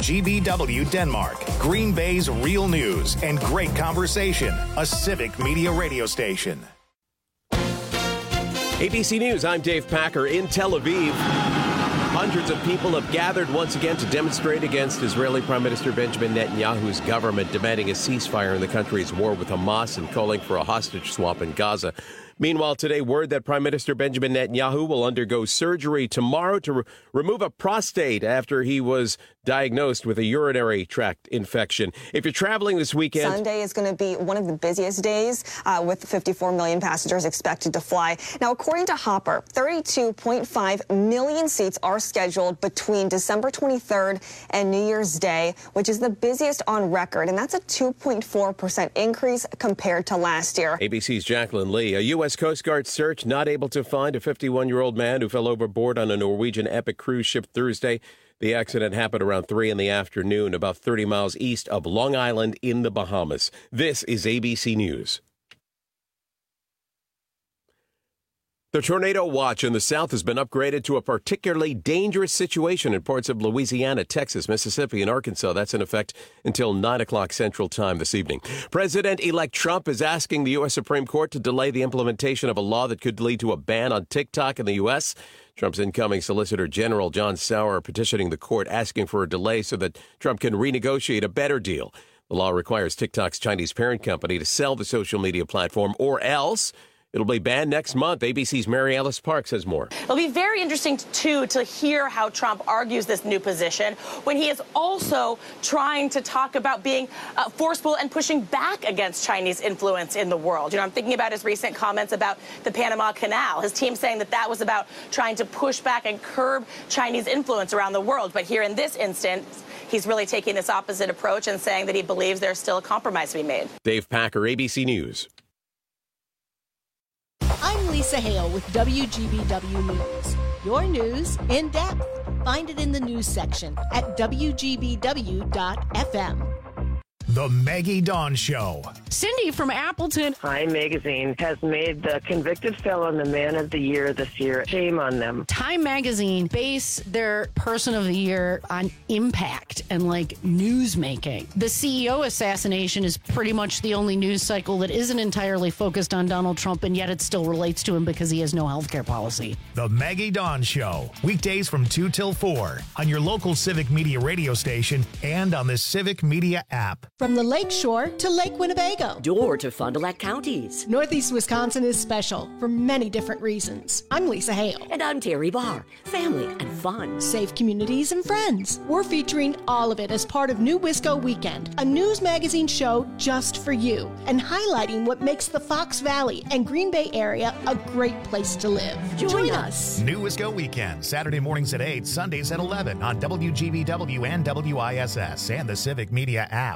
WGBW Denmark, Green Bay's real news and great conversation, a Civic Media radio station. ABC News, I'm Dave Packer in Tel Aviv. Hundreds of people have gathered once again to demonstrate against Israeli Prime Minister Benjamin Netanyahu's government, demanding a ceasefire in the country's war with Hamas and calling for a hostage swap in Gaza. Meanwhile, today, word that Prime Minister Benjamin Netanyahu will undergo surgery tomorrow to remove a prostate after he was diagnosed with a urinary tract infection. If you're traveling this weekend... Sunday is going to be one of the busiest days with 54 million passengers expected to fly. Now, according to Hopper, 32.5 million seats are scheduled between December 23rd and New Year's Day, which is the busiest on record, and that's a 2.4% increase compared to last year. ABC's Jacqueline Lee. A U.S. Coast Guard search not able to find a 51-year-old man who fell overboard on a Norwegian Epic cruise ship Thursday. The accident happened around 3 in the afternoon, about 30 miles east of Long Island in the Bahamas. This is ABC News. The tornado watch in the south has been upgraded to a particularly dangerous situation in parts of Louisiana, Texas, Mississippi, and Arkansas. That's in effect until 9 o'clock Central Time this evening. President-elect Trump is asking the U.S. Supreme Court to delay the implementation of a law that could lead to a ban on TikTok in the U.S. Trump's incoming Solicitor General John Sauer petitioning the court, asking for a delay so that Trump can renegotiate a better deal. The law requires TikTok's Chinese parent company to sell the social media platform, or else it'll be banned next month. ABC's Mary Alice Parks has more. It'll be very interesting, too, to hear how Trump argues this new position when he is also trying to talk about being forceful and pushing back against Chinese influence in the world. You know, I'm thinking about his recent comments about the Panama Canal. His team saying that that was about trying to push back and curb Chinese influence around the world. But here in this instance, he's really taking this opposite approach and saying that he believes there's still a compromise to be made. Dave Packer, ABC News. I'm Lisa Hale with WGBW News. Your news in depth. Find it in the news section at WGBW.FM. The Maggie Dawn Show. Cindy from Appleton. Time Magazine has made the convicted felon the Man of the Year this year. Shame on them. Time Magazine base their Person of the Year on impact and news making. The CEO assassination is pretty much the only news cycle that isn't entirely focused on Donald Trump, and yet it still relates to him because he has no health care policy. The Maggie Dawn Show. Weekdays from 2 till 4 on your local Civic Media radio station and on the Civic Media app. From the Lake Shore to Lake Winnebago. Door to Fond du Lac counties. Northeast Wisconsin is special for many different reasons. I'm Lisa Hale. And I'm Terry Barr. Family and fun. Safe communities and friends. We're featuring all of it as part of New Wisco Weekend, a news magazine show just for you, and highlighting what makes the Fox Valley and Green Bay area a great place to live. Join us. New Wisco Weekend, Saturday mornings at 8, Sundays at 11 on WGBW and WISS and the Civic Media app.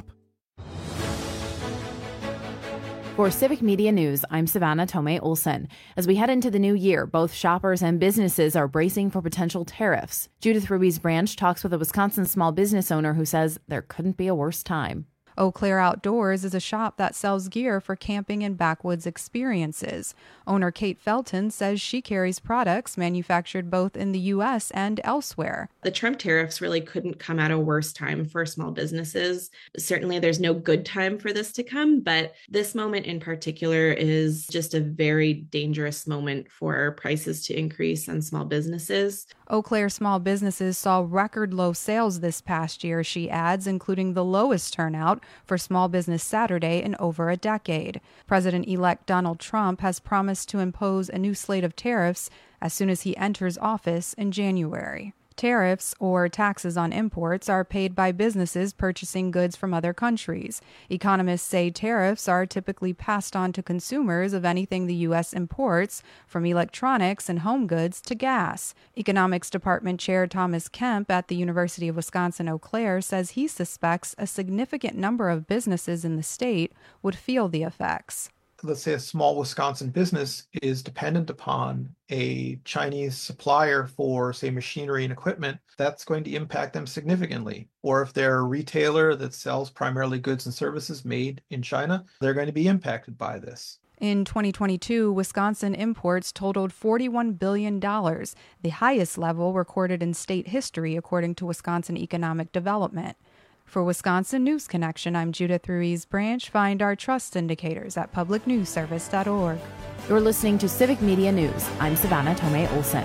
For Civic Media News, I'm Savannah Tomei Olson. As we head into the new year, both shoppers and businesses are bracing for potential tariffs. Judith Ruby's Branch talks with a Wisconsin small business owner who says there couldn't be a worse time. Eau Claire Outdoors is a shop that sells gear for camping and backwoods experiences. Owner Kate Felton says she carries products manufactured both in the U.S. and elsewhere. The Trump tariffs really couldn't come at a worse time for small businesses. Certainly, there's no good time for this to come, but this moment in particular is just a very dangerous moment for prices to increase on small businesses. Eau Claire small businesses saw record low sales this past year, she adds, including the lowest turnout for Small Business Saturday in over a decade. President-elect Donald Trump has promised to impose a new slate of tariffs as soon as he enters office in January. Tariffs, or taxes on imports, are paid by businesses purchasing goods from other countries. Economists say tariffs are typically passed on to consumers of anything the U.S. imports, from electronics and home goods to gas. Economics Department Chair Thomas Kemp at the University of Wisconsin-Eau Claire says he suspects a significant number of businesses in the state would feel the effects. Let's say a small Wisconsin business is dependent upon a Chinese supplier for, say, machinery and equipment, that's going to impact them significantly. Or if they're a retailer that sells primarily goods and services made in China, they're going to be impacted by this. In 2022, Wisconsin imports totaled $41 billion, the highest level recorded in state history, according to Wisconsin Economic Development. For Wisconsin News Connection, I'm Judith Ruiz Branch. Find our trust indicators at publicnewsservice.org. You're listening to Civic Media News. I'm Savannah Tomei Olson.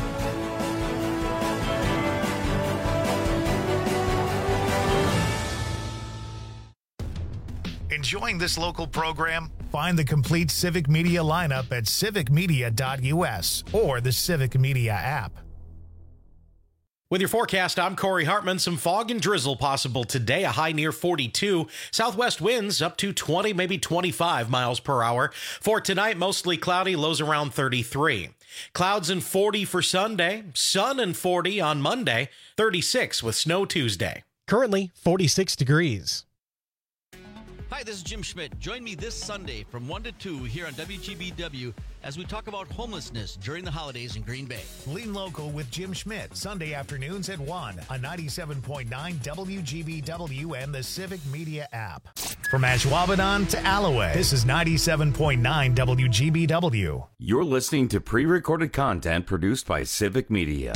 Enjoying this local program? Find the complete Civic Media lineup at civicmedia.us or the Civic Media app. With your forecast, I'm Corey Hartman. Some fog and drizzle possible today, a high near 42. Southwest winds up to 20, maybe 25 miles per hour. For tonight, mostly cloudy, lows around 33. Clouds and 40 for Sunday, sun and 40 on Monday, 36 with snow Tuesday. Currently 46 degrees. Hi, this is Jim Schmidt. Join me this Sunday from 1 to 2 here on WGBW as we talk about homelessness during the holidays in Green Bay. Lean Local with Jim Schmidt, Sunday afternoons at 1 on 97.9 WGBW and the Civic Media app. From Ashwaubenon to Alloway, this is 97.9 WGBW. You're listening to pre-recorded content produced by Civic Media.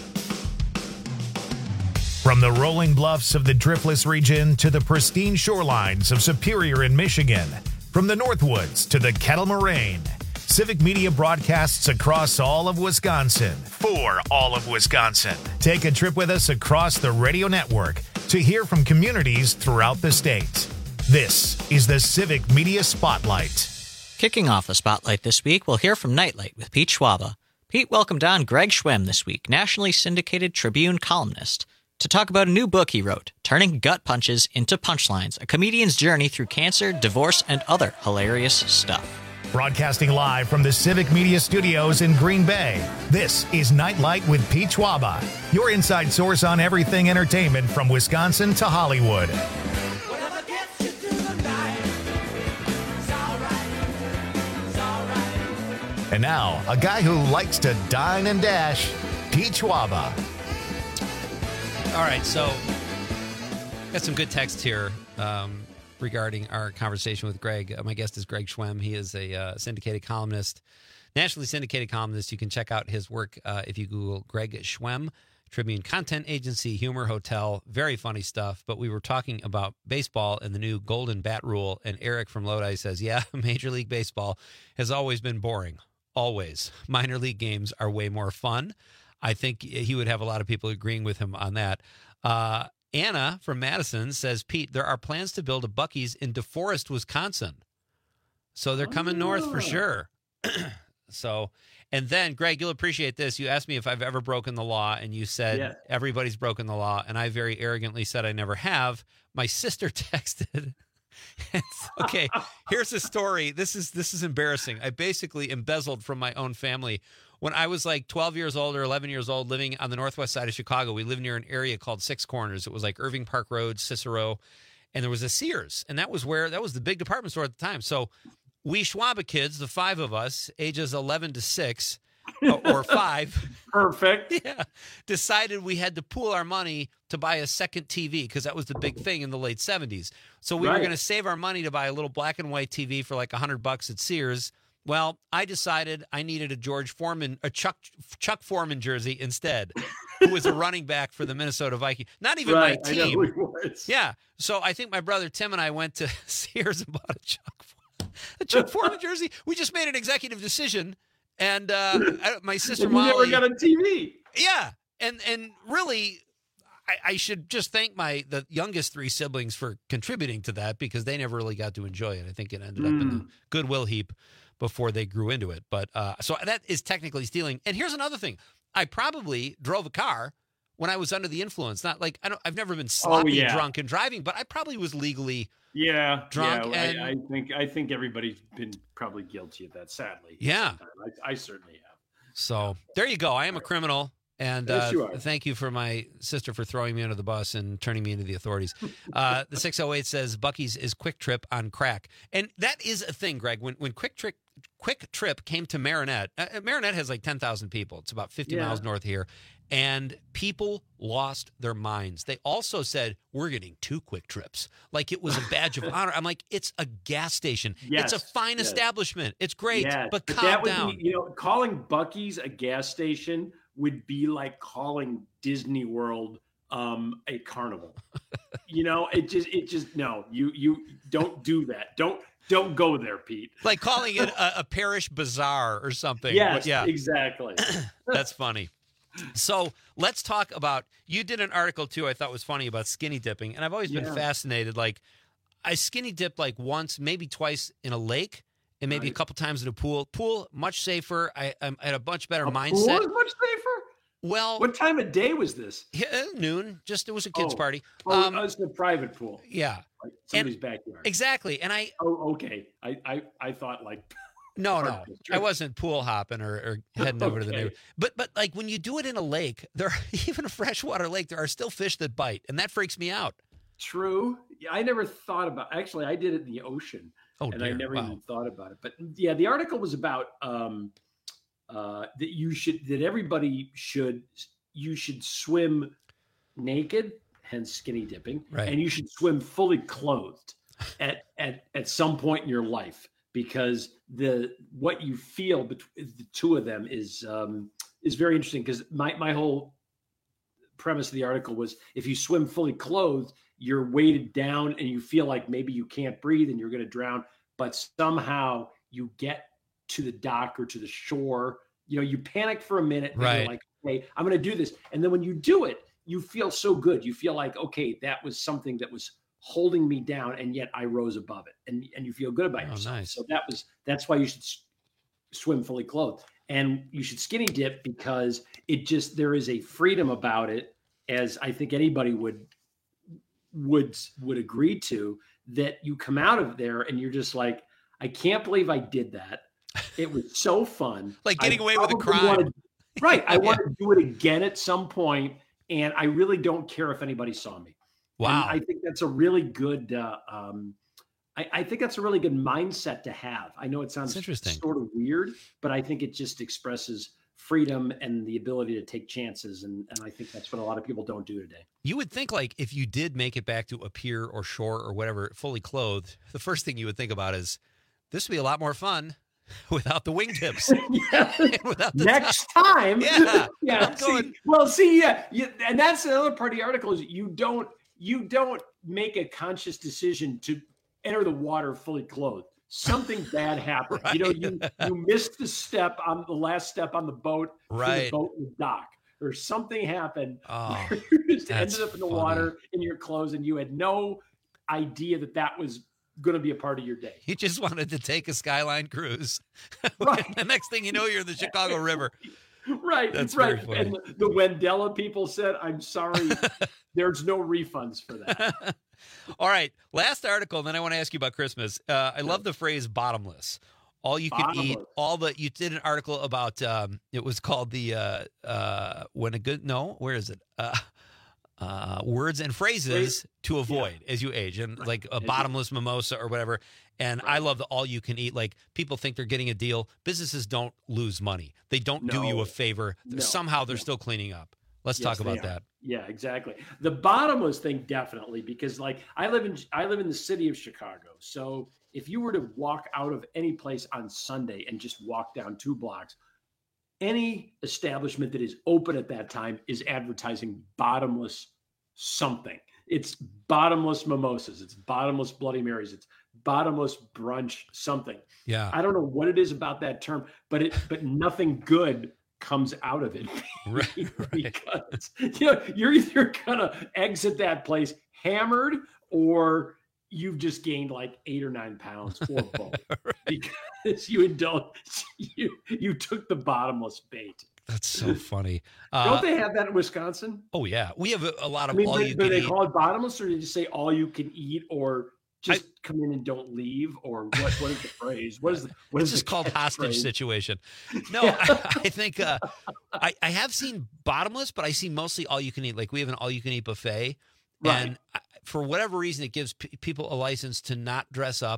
From the rolling bluffs of the Driftless region to the pristine shorelines of Superior in Michigan, from the Northwoods to the Kettle Moraine, Civic Media broadcasts across all of Wisconsin for all of Wisconsin. Take a trip with us across the radio network to hear from communities throughout the state. This is the Civic Media Spotlight. Kicking off the Spotlight this week, we'll hear from Nightlight with Pete Schwaba. Pete welcomed on Greg Schwemm this week, nationally syndicated Tribune columnist, to talk about a new book he wrote, Turning Gut Punches into Punchlines, a comedian's journey through cancer, divorce, and other hilarious stuff. Broadcasting live from the Civic Media Studios in Green Bay, this is Nightlight with Pete Schwaba, your inside source on everything entertainment from Wisconsin to Hollywood. And now, a guy who likes to dine and dash, Pete Schwaba. All right, so got some good text here regarding our conversation with Greg. My guest is Greg Schwemm. He is a syndicated columnist, nationally syndicated columnist. You can check out his work if you Google Greg Schwemm, Tribune Content Agency, Humor Hotel. Very funny stuff. But we were talking about baseball and the new Golden Bat Rule, and Eric from Lodi says, yeah, Major League Baseball has always been boring. Always. Minor league games are way more fun. I think he would have a lot of people agreeing with him on that. Anna from Madison says, Pete, there are plans to build a Buc-ee's in DeForest, Wisconsin. So they're coming north for sure. And then, Greg, you'll appreciate this. You asked me if I've ever broken the law, and you said everybody's broken the law, and I very arrogantly said I never have. My sister texted. Okay, here's a story. This is embarrassing. I basically embezzled from my own family. When I was like 12 years old or 11 years old, living on the northwest side of Chicago, we lived near an area called Six Corners. It was like Irving Park Road, Cicero, and there was a Sears, and that was the big department store at the time. So we Schwaba kids, the five of us, ages 11 to 6 or 5, perfect. Yeah, decided we had to pool our money to buy a second TV because that was the big thing in the late 70s. So we were going to save our money to buy a little black and white TV for like $100 at Sears. Well, I decided I needed a Chuck Foreman jersey instead, who was a running back for the Minnesota Vikings. Not even my team. I know who he was. Yeah. So I think my brother Tim and I went to Sears and bought a Chuck Foreman jersey. We just made an executive decision, and my sister Molly never got a TV. Yeah, and really, I should just thank the youngest 3 siblings for contributing to that because they never really got to enjoy it. I think it ended up in the Goodwill heap before they grew into it. But so that is technically stealing. And here's another thing. I probably drove a car when I was under the influence. Not like I've never been sloppy drunk and driving, but I probably was legally drunk. Yeah, and I think everybody's been probably guilty of that, sadly. Yeah. I certainly have. So there you go. I am a criminal. And yes, you are. Thank you for my sister for throwing me under the bus and turning me into the authorities. The 608 says Buc-ee's is Quick Trip on crack. And that is a thing, Greg. When Quick Trip Quick Trip came to Marinette. Marinette has like 10,000 people. It's about 50 miles north here. And people lost their minds. They also said, we're getting 2 Quick Trips. Like it was a badge of honor. I'm like, it's a gas station. Yes, it's a fine establishment. It's great, but calm that would down. be, calling Buc-ee's a gas station would be like calling Disney World a carnival. It just no. You don't do that. Don't go there, Pete. Like calling it a parish bazaar or something. Yes, yeah, exactly. That's funny. So let's talk about, you did an article too I thought was funny about skinny dipping, and I've always been fascinated. Like I skinny dipped like once, maybe twice in a lake, and maybe a couple times in a pool. Pool, much safer. I had a much better mindset. Pool is much safer? Well, what time of day was this? Noon. Just it was a kids' party. It was the private pool. Yeah. Like somebody's backyard. Exactly. And okay. I thought like No. I wasn't pool hopping or heading over to the neighborhood. But like when you do it in a lake, even a freshwater lake, there are still fish that bite, and that freaks me out. True. I never thought about. Actually, I did it in the ocean, and I never even thought about it. But yeah, the article was about that everybody should swim naked, hence skinny dipping, right. And you should swim fully clothed at some point in your life. Because what you feel between the two of them is very interesting. Because my whole premise of the article was, if you swim fully clothed, you're weighted down and you feel like maybe you can't breathe and you're going to drown. But somehow you get to the dock or to the shore. You panic for a minute. And right. You're like, okay, I'm going to do this. And then when you do it, you feel so good. You feel like, okay, that was something that was holding me down, and yet I rose above it, and you feel good about yourself. Nice. So that's why you should swim fully clothed, and you should skinny dip, because there is a freedom about it, as I think anybody would agree to, that you come out of there and you're just like, I can't believe I did that. It was so fun. Like getting away with a crime. Right. I want to do it again at some point, and I really don't care if anybody saw me. Wow. And I think that's a really good. I think that's a really good mindset to have. I know it sounds sort of weird, but I think it just expresses freedom and the ability to take chances, and I think that's what a lot of people don't do today. You would think, like, if you did make it back to a pier or shore or whatever, fully clothed, the first thing you would think about is, this would be a lot more fun without the wingtips. Next time. Yeah. Yeah. And that's the other part of the article, is you don't make a conscious decision to enter the water fully clothed. Something bad happened. Right. You missed the last step on the boat. Right. The boat was docked, or something happened. Oh, you just ended up in the water in your clothes, and you had no idea that was going to be a part of your day. You just wanted to take a Skyline cruise. Right. The next thing you know, you're in the Chicago River. Right. That's right. very funny. And the Wendella people said, I'm sorry, there's no refunds for that. All right. Last article, and then I want to ask you about Christmas. I love the phrase bottomless. All you can eat, you did an article about, it was called words and phrases to avoid as you age, and like a bottomless mimosa or whatever. And I love the all you can eat. Like, people think they're getting a deal. Businesses don't lose money. They don't do you a favor. Somehow they're still cleaning up. Let's talk about that. Yeah, exactly. The bottomless thing, definitely, because like I live in the city of Chicago. So if you were to walk out of any place on Sunday and just walk down 2 blocks, any establishment that is open at that time is advertising bottomless something. It's bottomless mimosas. It's bottomless Bloody Marys. It's bottomless brunch something. Yeah. I don't know what it is about that term, but nothing good comes out of it. Right. Because you're either gonna exit that place hammered, or you've just gained like 8 or 9 pounds, or both. Right. Because you took the bottomless bait. That's so funny. Don't they have that in Wisconsin? Oh yeah, we have a lot of all you can eat. Do they call it bottomless, or did you say all you can eat, or just come in and don't leave, or what is the phrase? What is just called hostage phrase? Situation? No, yeah. I think I have seen bottomless, but I see mostly all you can eat. Like, we have an all you can eat buffet, right. And for whatever reason, it gives people a license to not dress up,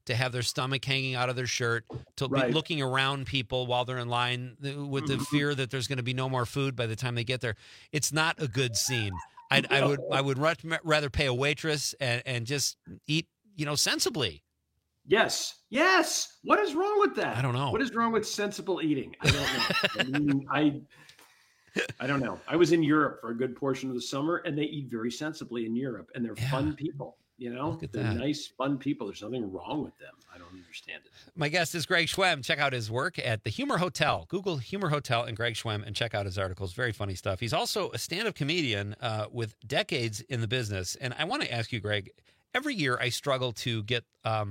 to have their stomach hanging out of their shirt, to be looking around people while they're in line with the fear that there's going to be no more food by the time they get there. It's not a good scene. I would rather pay a waitress and just eat, sensibly. Yes. What is wrong with that? I don't know. What is wrong with sensible eating? I don't know. I don't know. I was in Europe for a good portion of the summer, and they eat very sensibly in Europe, and they're fun people. They're nice, fun people. There's nothing wrong with them. I don't understand it. My guest is Greg Schwemm. Check out his work at the Humor Hotel. Google Humor Hotel and Greg Schwemm and check out his articles. Very funny stuff. He's also a stand-up comedian with decades in the business. And I want to ask you, Greg, every year I struggle to get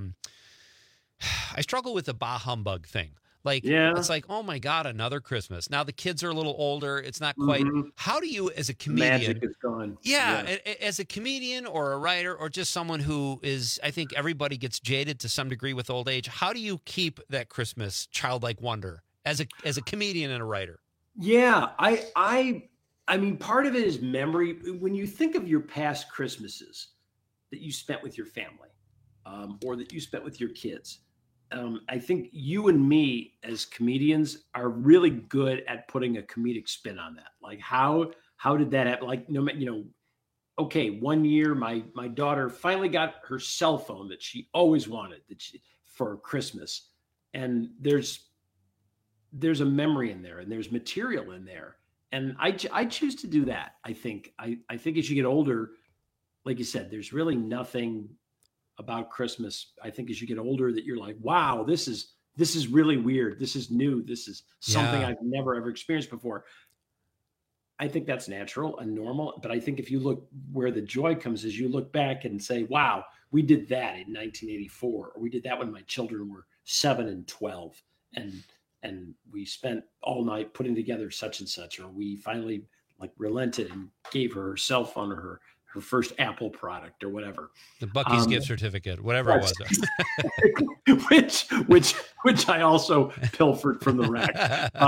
I struggle with the bah humbug thing. It's like, oh my God, another Christmas. Now the kids are a little older. It's not quite. How do you, as a comedian, magic is gone. Yeah, as a comedian or a writer or just someone who is, I think everybody gets jaded to some degree with old age. How do you keep that Christmas childlike wonder as a comedian and a writer? Yeah, I mean, part of it is memory. When you think of your past Christmases that you spent with your family, or that you spent with your kids. I think you and me as comedians are really good at putting a comedic spin on that. Like how did that happen? Like, okay, one year my daughter finally got her cell phone that she always wanted for Christmas. And there's a memory in there and there's material in there. And I choose to do that. I think as you get older, like you said, there's really nothing about Christmas. I think as you get older that you're like, wow, this is really weird. This is new. This is something I've never ever experienced before. I think that's natural and normal. But I think if you look where the joy comes is you look back and say, wow, we did that in 1984, or we did that when my children were 7 and 12. And we spent all night putting together such and such, or we finally relented and gave her cell phone or her first Apple product or whatever. The Buc-ee's gift certificate, whatever it was. which I also pilfered from the rack.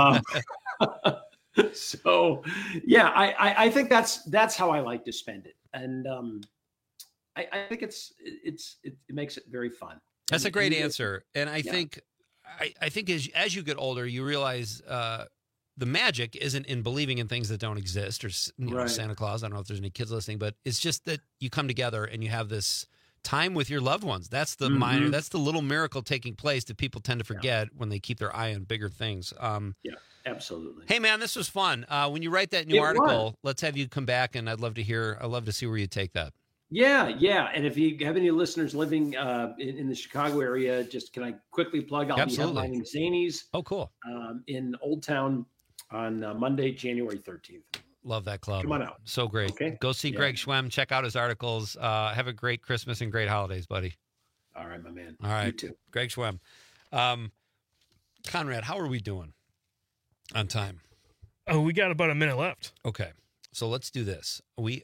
So yeah, I think that's how I like to spend it. And I think it makes it very fun. That's a great answer. And I think as you get older, you realize the magic isn't in believing in things that don't exist, or Santa Claus. I don't know if there's any kids listening, but it's just that you come together and you have this time with your loved ones. That's the minor, that's the little miracle taking place that people tend to forget when they keep their eye on bigger things. Yeah, absolutely. Hey man, this was fun. When you write that new article, let's have you come back, and I'd love to see where you take that. Yeah. And if you have any listeners living in the Chicago area, just can I quickly plug? I'll be headlining Zanies. Oh, cool. In Old Town on Monday, January 13th. Love that club. Come on out. So great. Okay. Go see Greg Schwemm. Check out his articles. Have a great Christmas and great holidays, buddy. All right, my man. All right. You too. Greg Schwemm. Conrad, how are we doing on time? Oh, we got about a minute left. Okay. So let's do this.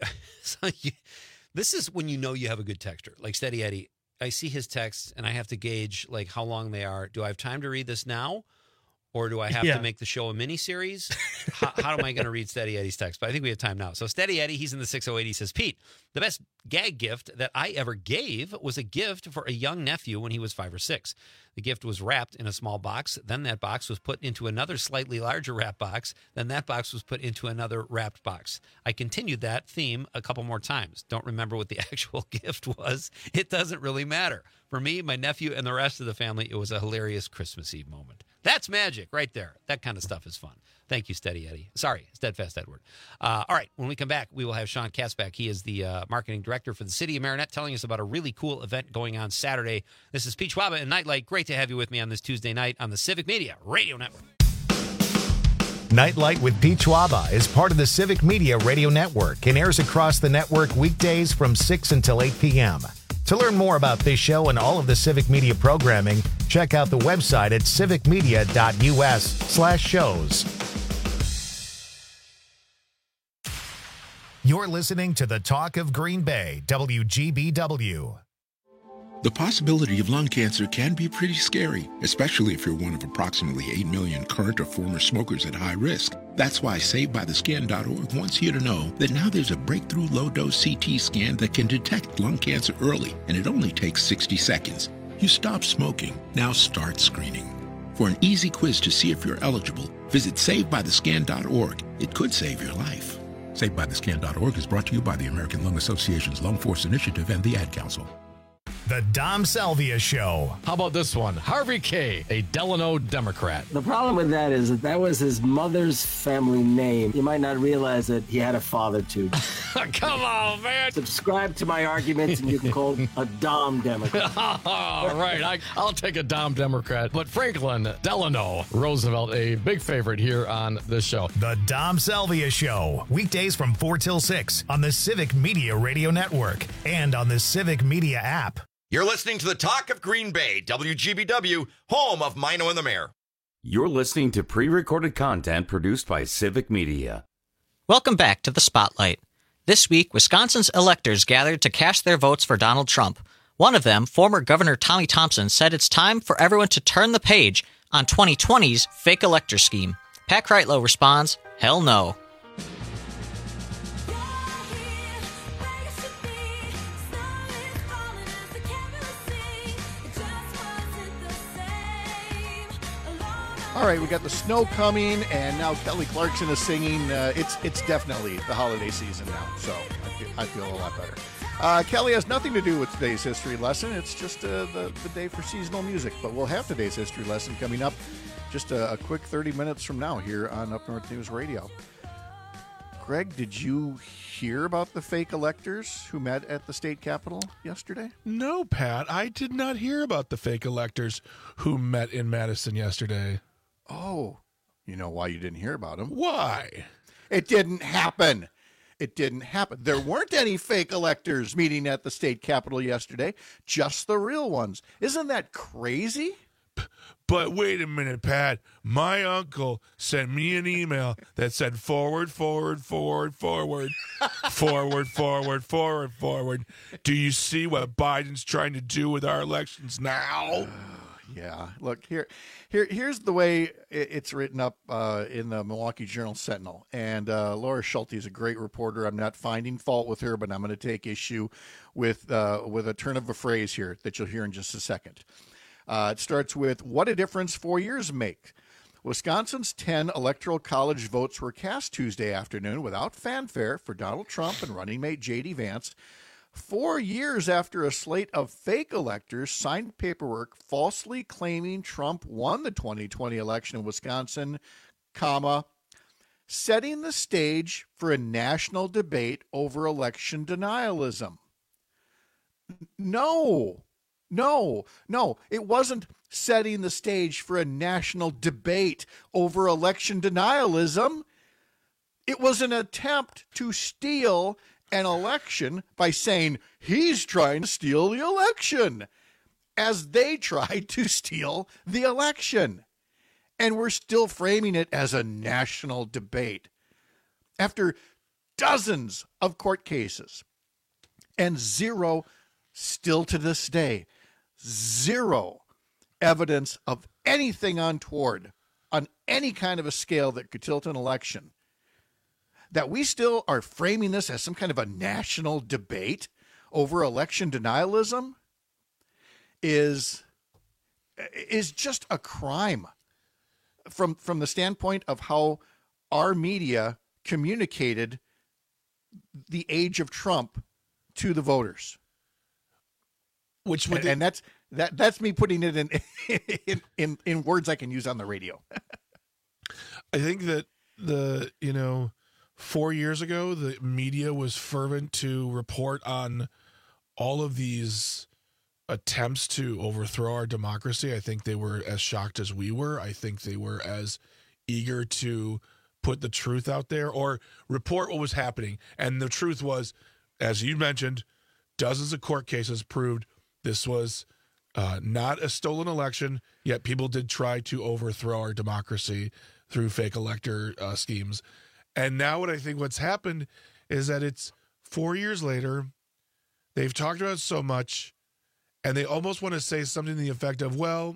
This is when you know you have a good texter. Like Steady Eddie, I see his texts and I have to gauge how long they are. Do I have time to read this now? Or do I have to make the show a mini-series? How am I going to read Steady Eddie's text? But I think we have time now. So Steady Eddie, he's in the 608. He says, Pete, the best gag gift that I ever gave was a gift for a young nephew when he was 5 or 6. The gift was wrapped in a small box. Then that box was put into another slightly larger wrap box. Then that box was put into another wrapped box. I continued that theme a couple more times. Don't remember what the actual gift was. It doesn't really matter. For me, my nephew, and the rest of the family, it was a hilarious Christmas Eve moment. That's magic right there. That kind of stuff is fun. Thank you, Steady Eddie. Sorry, Steadfast Edward. All right, when we come back, we will have Sean Katzbach. He is the marketing director for the City of Marinette, telling us about a really cool event going on Saturday. This is Pete Schwaba and Nightlight. Great to have you with me on this Tuesday night on the Civic Media Radio Network. Nightlight with Pete Schwaba is part of the Civic Media Radio Network and airs across the network weekdays from 6 until 8 p.m. To learn more about this show and all of the Civic Media programming, check out the website at civicmedia.us/shows. You're listening to the Talk of Green Bay, WGBW. The possibility of lung cancer can be pretty scary, especially if you're one of approximately 8 million current or former smokers at high risk. That's why SaveByTheScan.org wants you to know that now there's a breakthrough low-dose CT scan that can detect lung cancer early, and it only takes 60 seconds. You stopped smoking. Now start screening. For an easy quiz to see if you're eligible, visit SaveByTheScan.org. It could save your life. SaveByTheScan.org is brought to you by the American Lung Association's Lung Force Initiative and the Ad Council. The Dom Salvia Show. How about this one? Harvey K., a Delano Democrat. The problem with that is that was his mother's family name. You might not realize that he had a father, too. Come on, man. Subscribe to my arguments, and you can call a Dom Democrat. All right, I'll take a Dom Democrat. But Franklin Delano Roosevelt, a big favorite here on this show. The Dom Salvia Show. Weekdays from 4 till 6 on the Civic Media Radio Network and on the Civic Media app. You're listening to the Talk of Green Bay, WGBW, home of Mino and the Mayor. You're listening to pre-recorded content produced by Civic Media. Welcome back to the Spotlight. This week, Wisconsin's electors gathered to cast their votes for Donald Trump. One of them, former Governor Tommy Thompson, said it's time for everyone to turn the page on 2020's fake elector scheme. Pat Kreitlow responds, hell no. All right, we got the snow coming, and now Kelly Clarkson is singing. It's definitely the holiday season now, so I feel a lot better. Kelly has nothing to do with today's history lesson. It's just the day for seasonal music, but we'll have today's history lesson coming up just a quick 30 minutes from now here on Up North News Radio. Greg, did you hear about the fake electors who met at the state capitol yesterday? No, Pat, I did not hear about the fake electors who met in Madison yesterday. Oh, you know why you didn't hear about them? Why? It didn't happen. It didn't happen. There weren't any fake electors meeting at the state capitol yesterday, just the real ones. Isn't that crazy? But wait a minute, Pat. My uncle sent me an email that said forward, forward, forward, forward, forward, forward, forward, forward. Do you see what Biden's trying to do with our elections now? Yeah. Look, here's the way it's written up in the Milwaukee Journal-Sentinel. And Laura Schulte is a great reporter. I'm not finding fault with her, but I'm going to take issue with a turn of a phrase here that you'll hear in just a second. It starts with, what a difference 4 years make. Wisconsin's 10 electoral college votes were cast Tuesday afternoon without fanfare for Donald Trump and running mate J.D. Vance. 4 years after a slate of fake electors signed paperwork falsely claiming Trump won the 2020 election in Wisconsin, setting the stage for a national debate over election denialism. No, it wasn't setting the stage for a national debate over election denialism. It was an attempt to steal an election by saying he's trying to steal the election, as they tried to steal the election. And we're still framing it as a national debate after dozens of court cases and zero, still to this day, zero evidence of anything untoward on any kind of a scale that could tilt an election. That we still are framing this as some kind of a national debate over election denialism is just a crime from the standpoint of how our media communicated the age of Trump to the voters. And that's me putting it in words I can use on the radio. I think that 4 years ago, the media was fervent to report on all of these attempts to overthrow our democracy. I think they were as shocked as we were. I think they were as eager to put the truth out there or report what was happening. And the truth was, as you mentioned, dozens of court cases proved this was not a stolen election, yet people did try to overthrow our democracy through fake elector schemes. And now what's happened is that it's 4 years later, they've talked about it so much, and they almost want to say something to the effect of, well,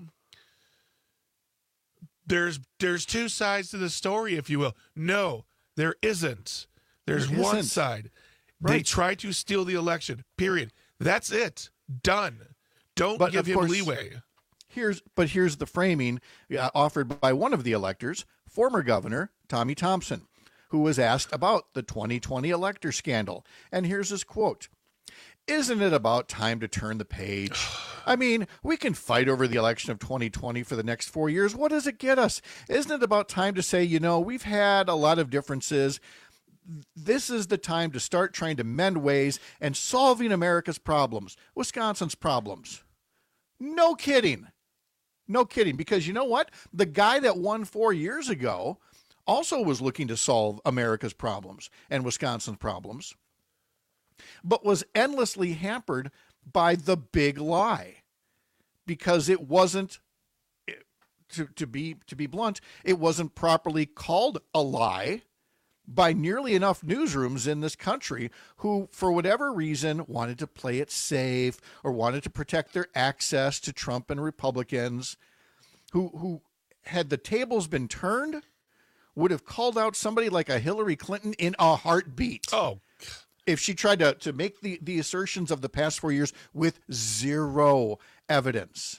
there's two sides to the story, if you will. No, there isn't. There's one side. Right. They tried to steal the election, period. That's it. Done. Don't give him leeway. Here's the framing offered by one of the electors, former Governor Tommy Thompson, who was asked about the 2020 elector scandal. And here's his quote. Isn't it about time to turn the page? I mean, we can fight over the election of 2020 for the next 4 years. What does it get us? Isn't it about time to say, we've had a lot of differences. This is the time to start trying to mend ways and solving America's problems, Wisconsin's problems. No kidding. No kidding. Because you know what? The guy that won 4 years ago also was looking to solve America's problems and Wisconsin's problems, but was endlessly hampered by the big lie, because it wasn't, to be blunt, it wasn't properly called a lie by nearly enough newsrooms in this country who, for whatever reason, wanted to play it safe or wanted to protect their access to Trump and Republicans, who had the tables been turned, would have called out somebody like a Hillary Clinton in a heartbeat. Oh, if she tried to make the assertions of the past 4 years with zero evidence.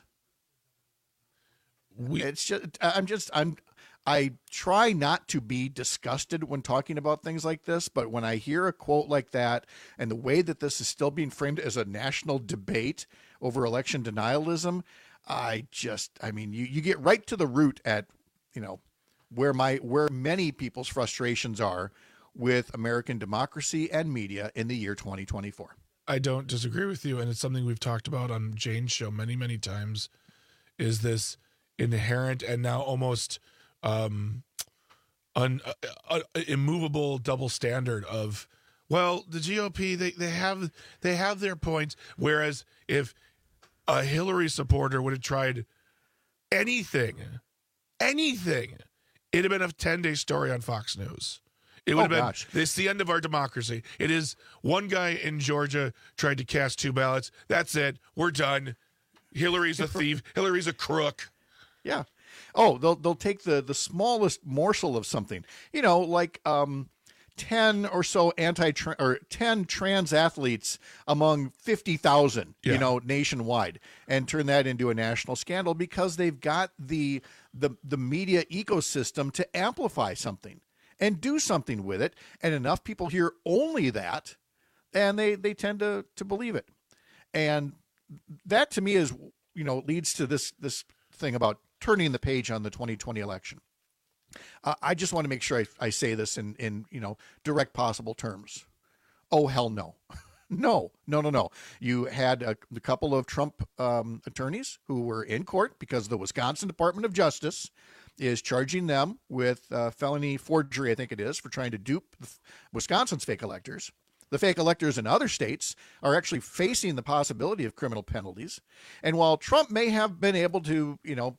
I try not to be disgusted when talking about things like this, but when I hear a quote like that and the way that this is still being framed as a national debate over election denialism, you get right to the root at, where many people's frustrations are with American democracy and media in the year 2024. I don't disagree with you, and it's something we've talked about on Jane's show many, many times, is this inherent and now almost immovable double standard of, well, the GOP, they have their points, whereas if a Hillary supporter would have tried anything, it'd have been a 10-day story on Fox News. It would have been, it's the end of our democracy. It is one guy in Georgia tried to cast 2 ballots. That's it. We're done. Hillary's a thief. Hillary's a crook. Yeah. Oh, they'll take the smallest morsel of something, like 10 or so 10 trans athletes among 50,000, nationwide, and turn that into a national scandal because they've got the media ecosystem to amplify something and do something with it. And enough people hear only that, and they tend to believe it. And that to me is, leads to this thing about turning the page on the 2020 election. I just want to make sure I say this in direct possible terms. Oh, hell no. No. You had a couple of Trump attorneys who were in court because the Wisconsin Department of Justice is charging them with felony forgery, I think it is, for trying to dupe Wisconsin's fake electors. The fake electors in other states are actually facing the possibility of criminal penalties. And while Trump may have been able to,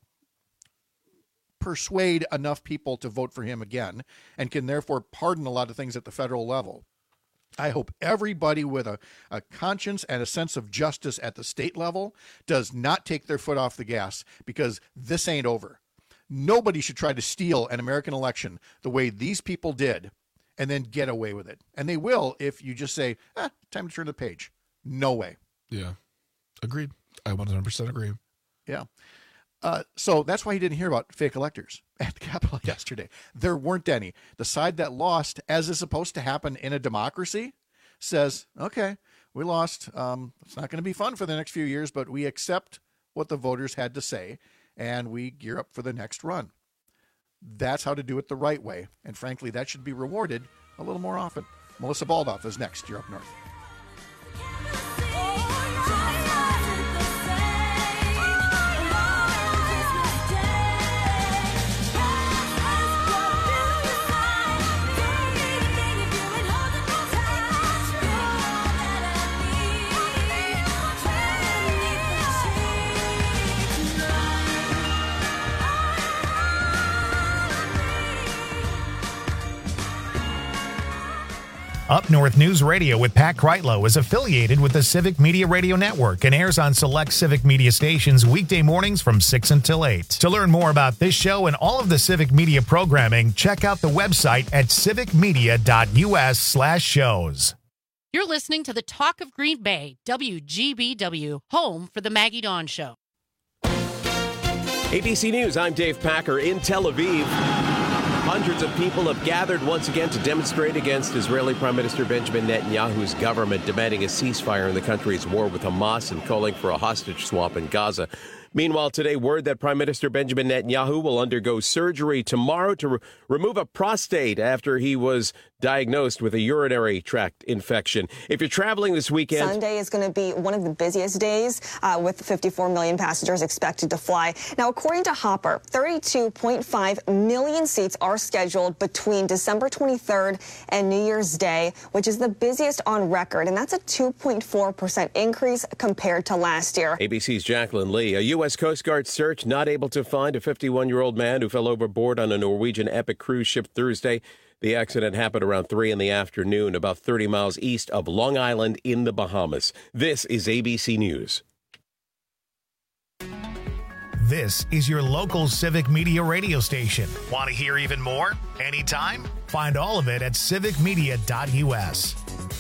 persuade enough people to vote for him again and can therefore pardon a lot of things at the federal level, I hope everybody with a conscience and a sense of justice at the state level does not take their foot off the gas, because this ain't over. Nobody should try to steal an American election the way these people did and then get away with it. And they will if you just say, time to turn the page. No way. Yeah. Agreed. I 100% agree. Yeah. So that's why he didn't hear about fake electors at the Capitol yesterday. There weren't any. The side that lost, as is supposed to happen in a democracy, says, okay, we lost. It's not going to be fun for the next few years, but we accept what the voters had to say, and we gear up for the next run. That's how to do it the right way. And frankly, that should be rewarded a little more often. Melissa Baldoff is next. You're up north. Up North News Radio with Pat Kreitlow is affiliated with the Civic Media Radio Network and airs on select Civic Media stations weekday mornings from 6 until 8. To learn more about this show and all of the Civic Media programming, check out the website at civicmedia.us/shows. You're listening to the Talk of Green Bay, WGBW, home for the Maggie Dawn Show. ABC News, I'm Dave Packer in Tel Aviv. Hundreds of people have gathered once again to demonstrate against Israeli Prime Minister Benjamin Netanyahu's government, demanding a ceasefire in the country's war with Hamas and calling for a hostage swap in Gaza. Meanwhile, today, word that Prime Minister Benjamin Netanyahu will undergo surgery tomorrow to remove a prostate after he was diagnosed with a urinary tract infection. If you're traveling this weekend... Sunday is going to be one of the busiest days with 54 million passengers expected to fly. Now, according to Hopper, 32.5 million seats are scheduled between December 23rd and New Year's Day, which is the busiest on record, and that's a 2.4% increase compared to last year. ABC's Jacqueline Lee. A U.S. Coast Guard search not able to find a 51-year-old man who fell overboard on a Norwegian Epic cruise ship Thursday. The accident happened around 3 in the afternoon, about 30 miles east of Long Island in the Bahamas. This is ABC News. This is your local Civic Media radio station. Want to hear even more? Anytime? Find all of it at civicmedia.us.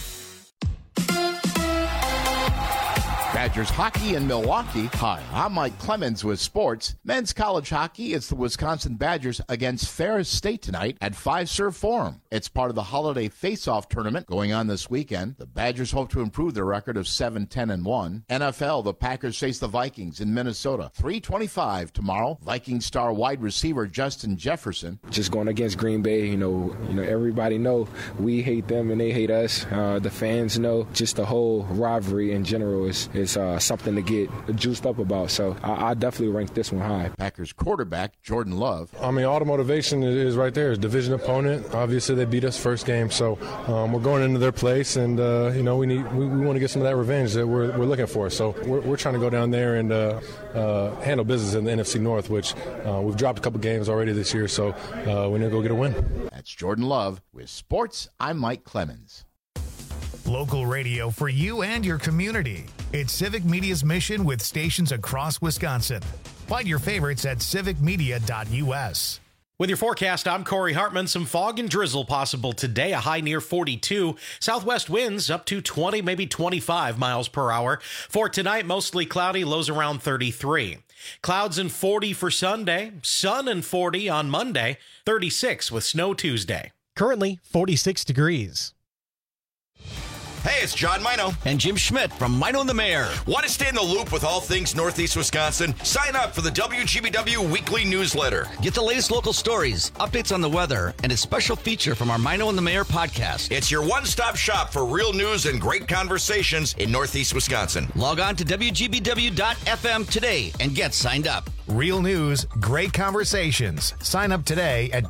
Badgers hockey in Milwaukee. Hi, I'm Mike Clemens with sports. Men's college hockey, it's the Wisconsin Badgers against Ferris State tonight at Fiserv Forum. It's part of the holiday face-off tournament going on this weekend. The Badgers hope to improve their record of 7-10-1. NFL, the Packers face the Vikings in Minnesota. 3:25 tomorrow. Viking star wide receiver Justin Jefferson. Just going against Green Bay, you know, everybody know we hate them and they hate us. The fans know. Just the whole rivalry in general is something to get juiced up about. So I definitely rank this one high. Packers quarterback Jordan Love. I mean, all the motivation is right there. It's division opponent. Obviously, they beat us first game, so we're going into their place, and we want to get some of that revenge that we're looking for. So we're trying to go down there and handle business in the NFC North, which we've dropped a couple games already this year. So we need to go get a win. That's Jordan Love with sports. I'm Mike Clemens. Local radio for you and your community. It's Civic Media's mission with stations across Wisconsin. Find your favorites at civicmedia.us. With your forecast, I'm Corey Hartman. Some fog and drizzle possible today, a high near 42. Southwest winds up to 20, maybe 25 miles per hour. For tonight, mostly cloudy, lows around 33. Clouds and 40 for Sunday, sun and 40 on Monday, 36 with snow Tuesday. Currently 46 degrees. Hey, it's John Mino. And Jim Schmidt from Mino and the Mayor. Want to stay in the loop with all things Northeast Wisconsin? Sign up for the WGBW weekly newsletter. Get the latest local stories, updates on the weather, and a special feature from our Mino and the Mayor podcast. It's your one-stop shop for real news and great conversations in Northeast Wisconsin. Log on to WGBW.FM today and get signed up. Real news, great conversations. Sign up today at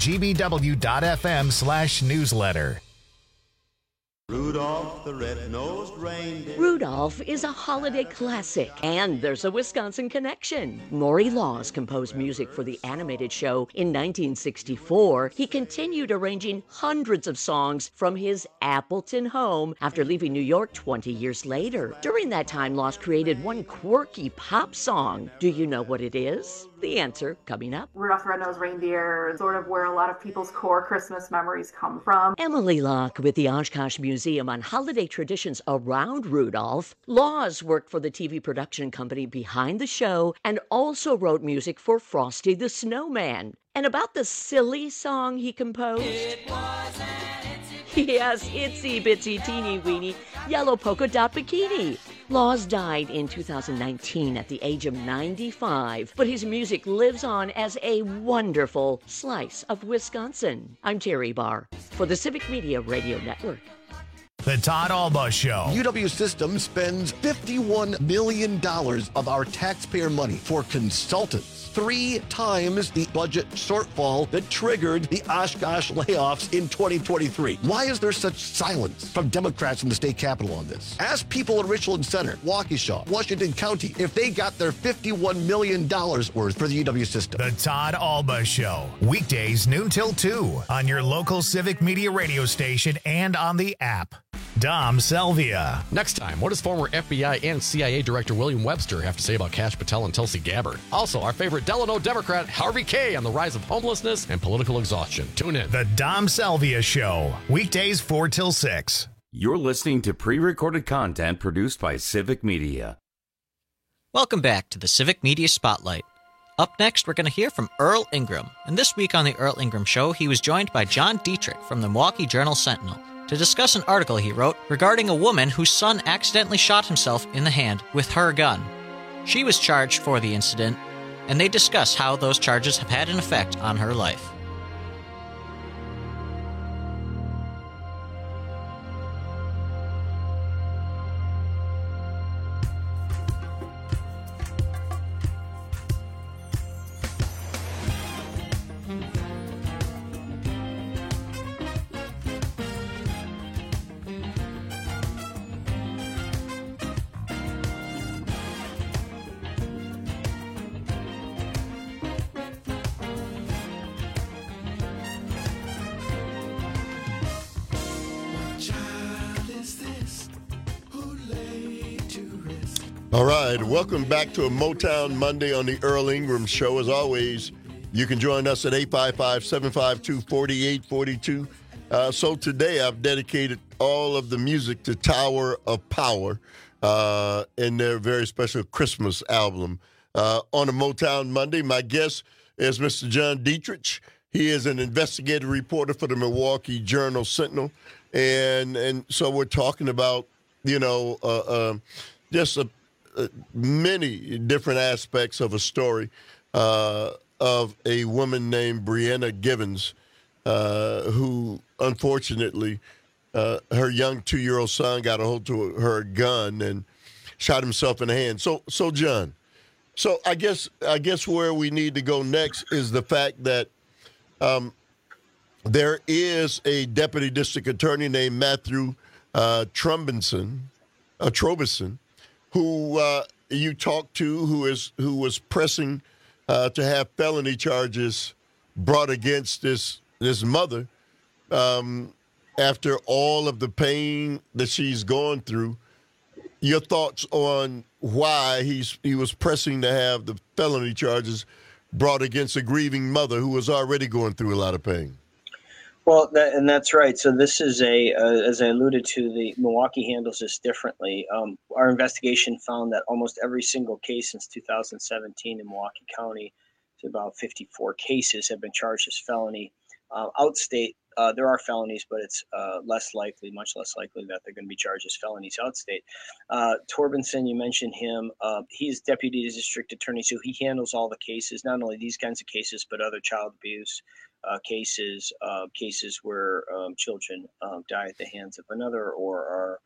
WGBW.FM/newsletter. Rudolph the red-nosed reindeer. Rudolph is a holiday classic, and there's a Wisconsin connection. Maury Laws composed music for the animated show in 1964. He continued arranging hundreds of songs from his Appleton home after leaving New York 20 years later. During that time, Laws created one quirky pop song. Do you know what it is? The answer coming up. Rudolph the Red-Nosed Reindeer is sort of where a lot of people's core Christmas memories come from. Emily Locke with the Oshkosh Museum on holiday traditions around Rudolph. Laws worked for the TV production company behind the show and also wrote music for Frosty the Snowman. And about the silly song he composed? It was an yes, itsy bitsy teeny weeny yellow polka dot bikini. Laws died in 2019 at the age of 95, but his music lives on as a wonderful slice of Wisconsin. I'm Terry Barr for the Civic Media Radio Network. The Todd Alba Show. UW System spends $51 million of our taxpayer money for consultants. 3 times the budget shortfall that triggered the Oshkosh layoffs in 2023. Why is there such silence from Democrats in the state capitol on this? Ask people in Richland Center, Waukesha, Washington County, if they got their $51 million worth for the UW System. The Todd Alba Show. Weekdays noon till 2 on your local Civic Media radio station and on the app. Dom Selvia. Next time, what does former FBI and CIA Director William Webster have to say about Kash Patel and Tulsi Gabbard? Also, our favorite Delano Democrat, Harvey Kaye, on the rise of homelessness and political exhaustion. Tune in. The Dom Selvia Show. Weekdays 4 till 6. You're listening to pre-recorded content produced by Civic Media. Welcome back to the Civic Media Spotlight. Up next, we're going to hear from Earl Ingram. And this week on the Earl Ingram Show, he was joined by John Dietrich from the Milwaukee Journal-Sentinel to discuss an article he wrote regarding a woman whose son accidentally shot himself in the hand with her gun. She was charged for the incident, and they discuss how those charges have had an effect on her life. All right, welcome back to a Motown Monday on the Earl Ingram Show. As always, you can join us at 855-752-4842. So today I've dedicated all of the music to Tower of Power in their very special Christmas album. On a Motown Monday, my guest is Mr. John Dietrich. He is an investigative reporter for the Milwaukee Journal-Sentinel. And so we're talking about, just many different aspects of a story of a woman named Brianna Givens, who unfortunately her young 2-year-old son got a hold of her gun and shot himself in the hand. So John, I guess where we need to go next is the fact that there is a deputy district attorney named Matthew Trobison, who you talked to, who was pressing to have felony charges brought against this mother after all of the pain that she's gone through. Your thoughts on why he was pressing to have the felony charges brought against a grieving mother who was already going through a lot of pain? Well, that's right. So this is as I alluded to, the Milwaukee handles this differently. Our investigation found that almost every single case since 2017 in Milwaukee County, to about 54 cases, have been charged as felony. Outstate, there are felonies, but it's much less likely that they're going to be charged as felonies outstate. Trobison, you mentioned him. He's deputy district attorney, so he handles all the cases, not only these kinds of cases, but other child abuse cases where children die at the hands of another or are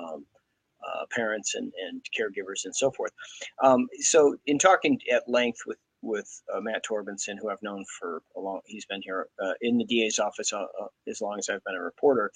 parents and caregivers and so forth. So in talking at length with Matt Trobison, who I've known for a long, he's been here in the DA's office as long as I've been a reporter.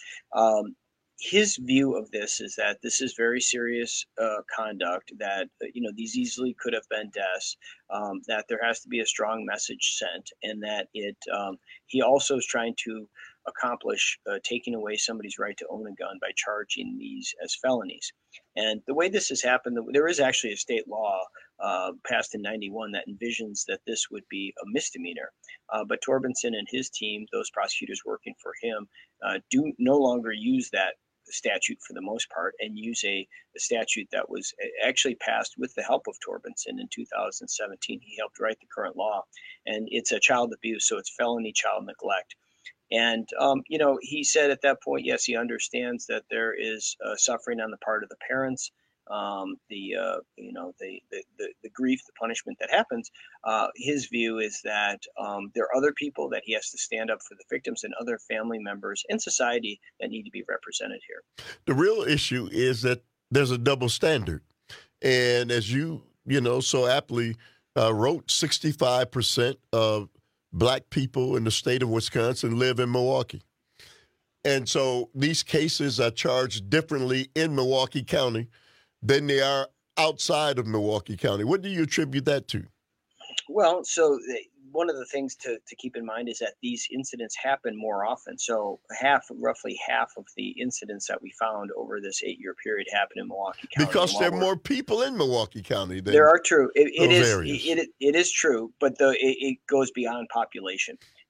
His view of this is that this is very serious conduct, that these easily could have been deaths, that there has to be a strong message sent, and that he also is trying to accomplish taking away somebody's right to own a gun by charging these as felonies. And the way this has happened, there is actually a state law passed in 91 that envisions that this would be a misdemeanor. But Trobison and his team, those prosecutors working for him, do no longer use that statute for the most part, and use a statute that was actually passed with the help of Trobison in 2017. He helped write the current law, and it's a child abuse, so it's felony child neglect. And, he said at that point, yes, he understands that there is suffering on the part of the parents, the grief, the punishment that happens. His view is that there are other people that he has to stand up for the victims, and other family members in society that need to be represented here. The real issue is that there's a double standard. And as you so aptly wrote, 65% of Black people in the state of Wisconsin live in Milwaukee. And so these cases are charged differently in Milwaukee County than they are outside of Milwaukee County. What do you attribute that to? Well, so one of the things to keep in mind is that these incidents happen more often. So roughly half of the incidents that we found over this 8-year period happen in Milwaukee County. Because there are more people in Milwaukee County than there are true. It is true, but it goes beyond population.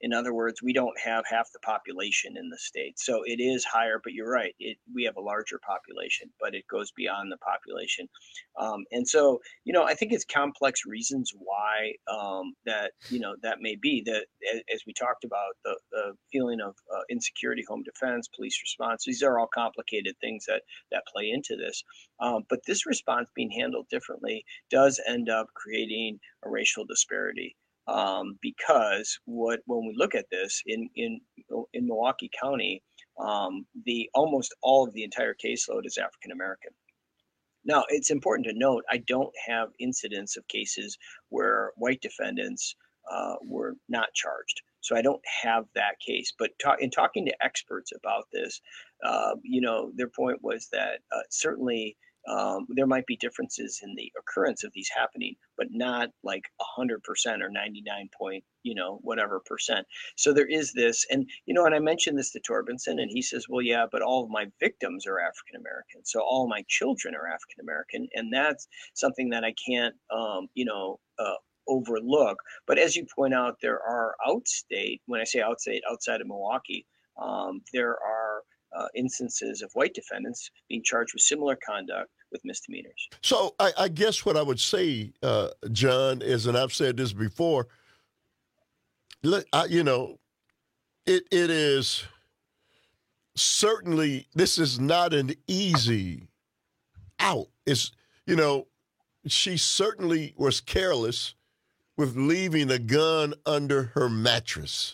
In other words, we don't have half the population in the state. So it is higher, but you're right. We have a larger population, but it goes beyond the population. And so, I think it's complex reasons why that may be. That, as we talked about, the feeling of insecurity, home defense, police response, these are all complicated things that play into this. But this response being handled differently does end up creating a racial disparity. Because when we look at this in Milwaukee County, almost all of the entire caseload is African American. Now, it's important to note, I don't have incidents of cases where white defendants were not charged. So I don't have that case. But in talking to experts about this, their point was that certainly there might be differences in the occurrence of these happening, but not like 100% or 99 point, whatever percent. So there is this, and I mentioned this to Torbenson, and he says, well, yeah, but all of my victims are African American, so all of my children are African American, and that's something that I can't, overlook. But as you point out, there are outstate. When I say outstate, outside of Milwaukee, there are instances of white defendants being charged with similar conduct with misdemeanors. So I guess what I would say, John, is, and I've said this before, look, it is certainly, this is not an easy out. It's, she certainly was careless with leaving a gun under her mattress.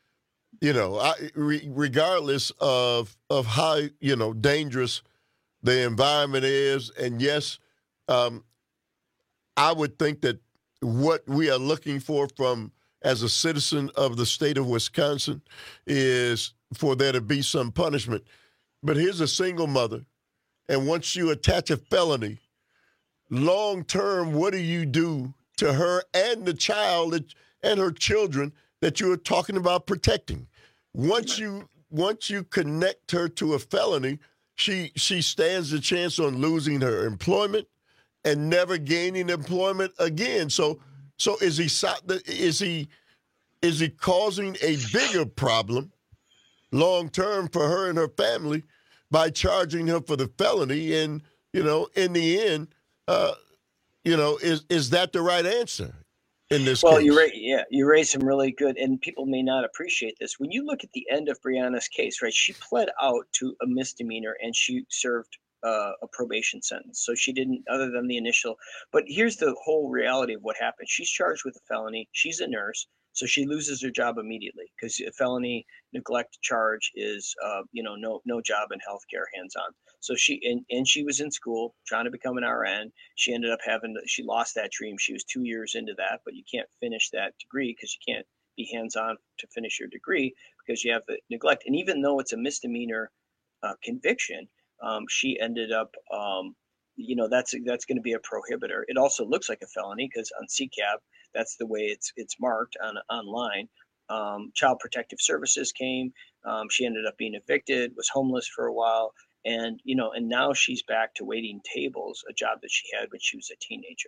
Regardless of how, dangerous the environment is. And yes, I would think that what we are looking for as a citizen of the state of Wisconsin is for there to be some punishment. But here's a single mother. And once you attach a felony, long term, what do you do to her and the child and her children that you are talking about protecting? Once you connect her to a felony, she stands a chance on losing her employment and never gaining employment again. So is he causing a bigger problem long term for her and her family by charging her for the felony? And in the end, is that the right answer? In this case. You raised some really good, and people may not appreciate this. When you look at the end of Brianna's case, right, she pled out to a misdemeanor and she served a probation sentence. So she didn't, other than the initial. But here's the whole reality of what happened. She's charged with a felony. She's a nurse, so she loses her job immediately because a felony neglect charge is, no job in healthcare, hands-on. So she was in school trying to become an RN. She ended up she lost that dream. She was 2 years into that, but you can't finish that degree because you can't be hands-on to finish your degree because you have the neglect. And even though it's a misdemeanor conviction, she ended up, that's going to be a prohibitor. It also looks like a felony because on CCAP, that's the way it's marked online. Child Protective Services came. She ended up being evicted, was homeless for a while. And now she's back to waiting tables, a job that she had when she was a teenager.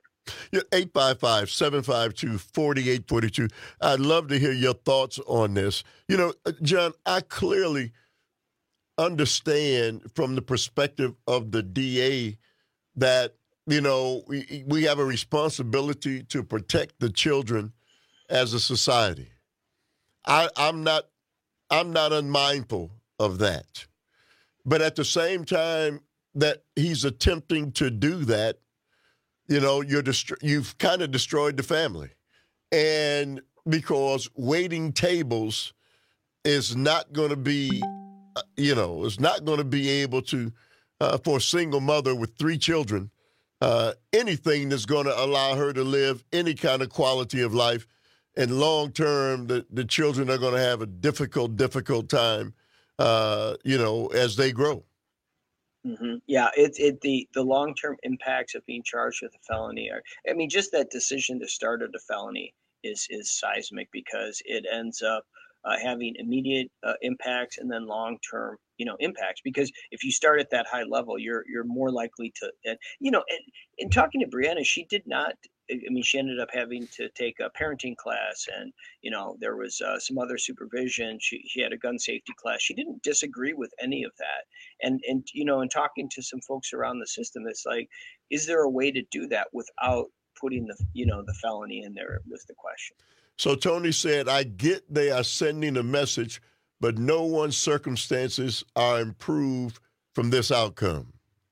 855-752-4842. I'd love to hear your thoughts on this. John, I clearly understand from the perspective of the DA that, we have a responsibility to protect the children as a society. I'm not unmindful of that. But at the same time that he's attempting to do that, you've kind of destroyed the family. And because waiting tables is not going to be, is not going to be able to, for a single mother with 3 children, anything that's going to allow her to live any kind of quality of life. And long term, the children are going to have a difficult time. As they grow. Mm-hmm. Yeah, the long-term impacts of being charged with a felony just that decision to start a felony is seismic because it ends up having immediate impacts and then long-term, impacts. Because if you start at that high level, you're more likely to, and in talking to Brianna, she did not she ended up having to take a parenting class, and there was some other supervision. She had a gun safety class. She didn't disagree with any of that. And in talking to some folks around the system, it's like, is there a way to do that without putting the felony in there was the question. So Tony said, I get they are sending a message, but no one's circumstances are improved from this outcome.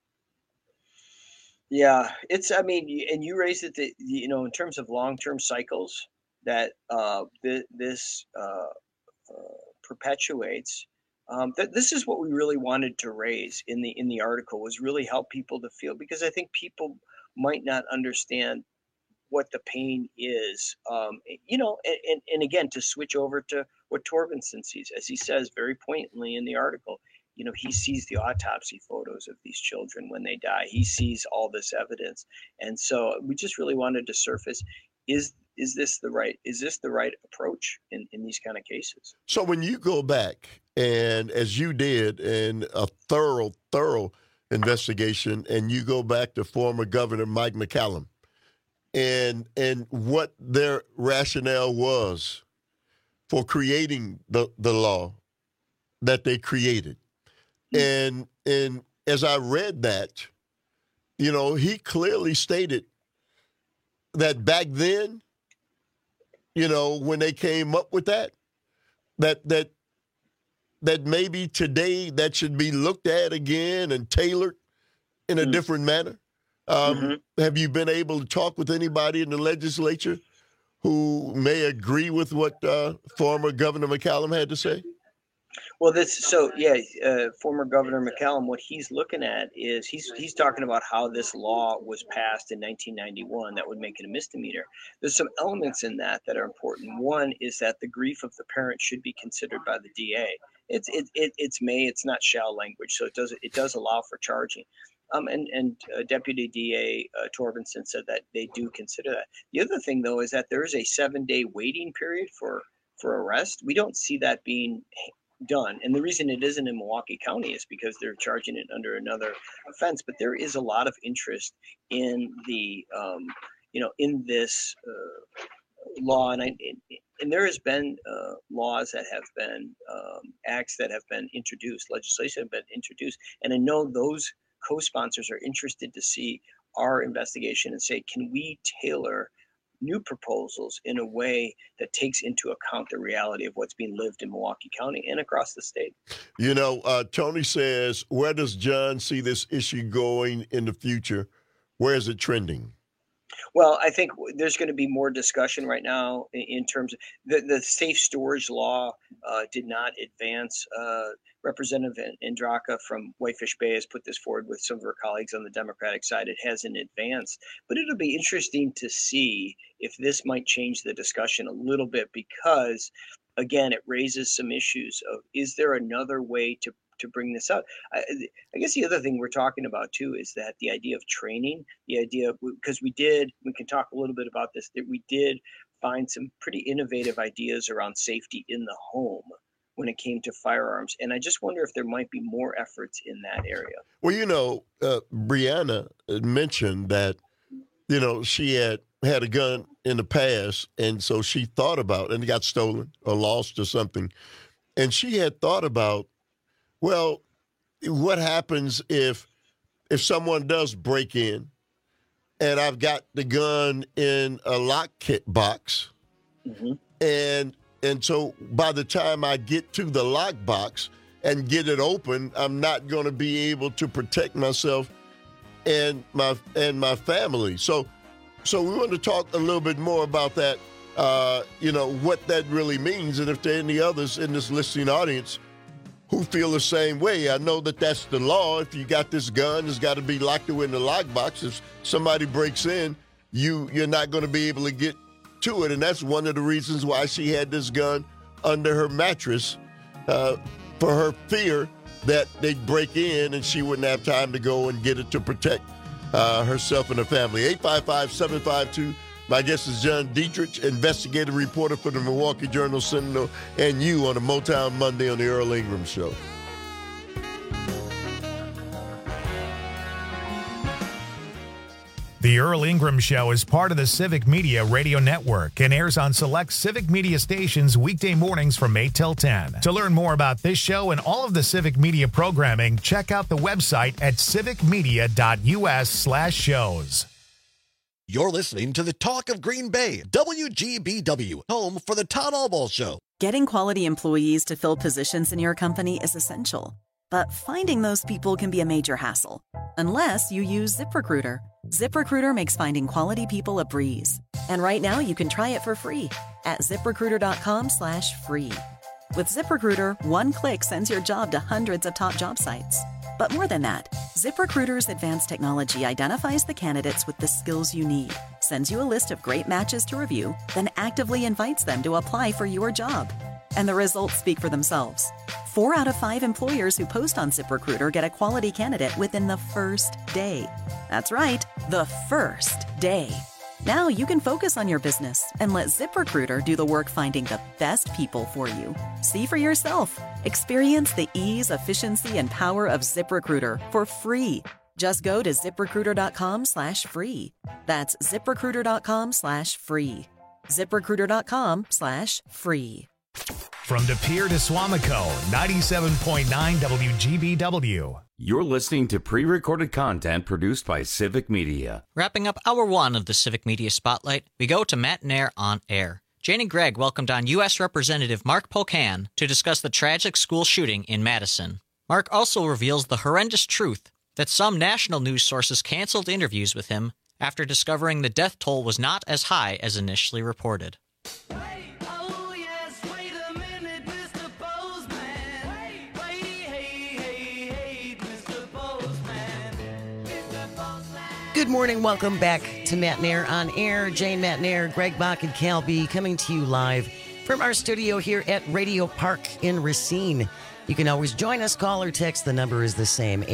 Yeah, and you raised it, in terms of long-term cycles that this perpetuates. This is what we really wanted to raise in the article, was really help people to feel, because I think people might not understand what the pain is, and again, to switch over to what Torbenson sees, as he says very poignantly in the article. He sees the autopsy photos of these children when they die. He sees all this evidence. And so we just really wanted to surface, is this the right approach in these kind of cases? So when you go back, and as you did in a thorough investigation, and you go back to former Governor Mike McCallum, and what their rationale was for creating the law that they created. And as I read that, he clearly stated that back then, when they came up with that maybe today that should be looked at again and tailored in a different manner. Have you been able to talk with anybody in the legislature who may agree with what former Governor McCallum had to say? Well, former Governor McCallum, what he's looking at is he's talking about how this law was passed in 1991 that would make it a misdemeanor. There's some elements in that are important. One is that the grief of the parent should be considered by the DA. It's may, it's not shall language, so it does allow for charging. And Deputy DA Torbenson said that they do consider that. The other thing, though, is that there is a 7-day waiting period for arrest. We don't see that being done. And the reason it isn't in Milwaukee County is because they're charging it under another offense. But there is a lot of interest in the, in this law. And there has been laws that have been, acts that have been introduced, legislation have been introduced. And I know those co-sponsors are interested to see our investigation and say, can we tailor new proposals in a way that takes into account the reality of what's being lived in Milwaukee County and across the state? Tony says, where does John see this issue going in the future? Where is it trending? Well, I think there's going to be more discussion right now in terms of the safe storage law did not advance. Representative Andraka from Whitefish Bay has put this forward with some of her colleagues on the Democratic side. It hasn't advanced, but it'll be interesting to see if this might change the discussion a little bit, because, again, it raises some issues of, is there another way to bring this out? I guess the other thing we're talking about too is that the idea of training, because we can talk a little bit about this, that we did find some pretty innovative ideas around safety in the home when it came to firearms. And I just wonder if there might be more efforts in that area. Well, Brianna mentioned that, she had a gun in the past, and so she thought about, and it got stolen or lost or something. And she had thought about, well, what happens if someone does break in and I've got the gun in a lock kit box, and so by the time I get to the lock box and get it open, I'm not going to be able to protect myself and my family. So we want to talk a little bit more about that, what that really means, and if there are any others in this listening audience who feel the same way. I know that that's the law. If you got this gun, it's got to be locked away in the lockbox. If somebody breaks in, you're not going to be able to get to it. And that's one of the reasons why she had this gun under her mattress, for her fear that they'd break in and she wouldn't have time to go and get it to protect herself and her family. 855-752. My guest is John Dietrich, investigative reporter for the Milwaukee Journal-Sentinel, and you on a Motown Monday on the Earl Ingram Show. The Earl Ingram Show is part of the Civic Media Radio Network and airs on select Civic Media stations weekday mornings from 8 till 10. To learn more about this show and all of the Civic Media programming, check out the website at civicmedia.us/shows. You're listening to the Talk of Green Bay, WGBW, home for the Todd Albaugh Show. Getting quality employees to fill positions in your company is essential, but finding those people can be a major hassle, unless you use ZipRecruiter. ZipRecruiter makes finding quality people a breeze. And right now you can try it for free at ZipRecruiter.com/free. With ZipRecruiter, one click sends your job to hundreds of top job sites. But more than that, ZipRecruiter's advanced technology identifies the candidates with the skills you need, sends you a list of great matches to review, then actively invites them to apply for your job. And the results speak for themselves. 4 out of 5 employers who post on ZipRecruiter get a quality candidate within the first day. That's right, the first day. Now you can focus on your business and let ZipRecruiter do the work finding the best people for you. See for yourself. Experience the ease, efficiency, and power of ZipRecruiter for free. Just go to ZipRecruiter.com/free. That's ZipRecruiter.com/free. ZipRecruiter.com/free. From De Pere to Swamico, 97.9 WGBW. You're listening to pre-recorded content produced by Civic Media. Wrapping up hour 1 of the Civic Media Spotlight, we go to Matt Nair on air. Jane and Greg welcomed on U.S. Representative Mark Pocan to discuss the tragic school shooting in Madison. Mark also reveals the horrendous truth that some national news sources canceled interviews with him after discovering the death toll was not as high as initially reported. Good morning. Welcome back to Matt Nair on Air. Jane, Matt Nair, Greg Bach, and Cal B coming to you live from our studio here at Radio Park in Racine. You can always join us, call or text. The number is the same,